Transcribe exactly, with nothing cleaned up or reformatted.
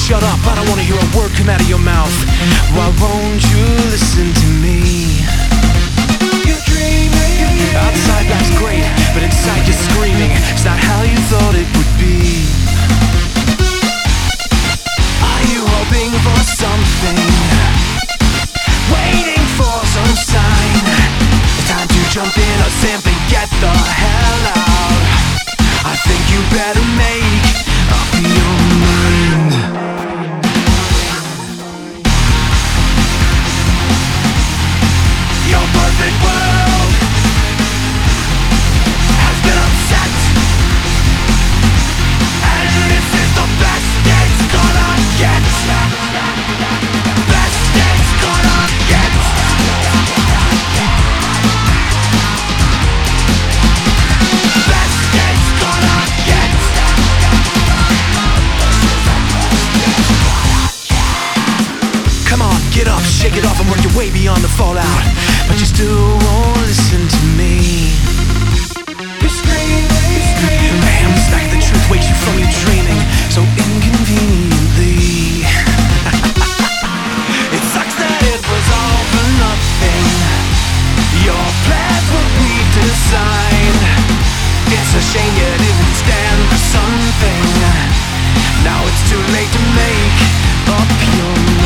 shut up, I don't wanna hear a word come out of your mouth. Why won't you listen to me? You're dreaming. Outside life's great, but inside you're screaming. It's not how you thought it would be. Are you hoping for something? Waiting for some sign? It's time to jump in or simply get the hell out. I think you better make up your mind. Your perfect world has been upset, and this is the best it's gonna get. Best it's gonna get. Best it's gonna get. Come on, get up, shake it off and work your way beyond the fallout. But you still won't listen to me. You're screaming, you're screaming. Man, the snack of the truth wakes you from your dreaming so inconveniently. It sucks that it was all for nothing. Your plans were redesigned. It's a shame you didn't stand for something. Now it's too late to make up your mind.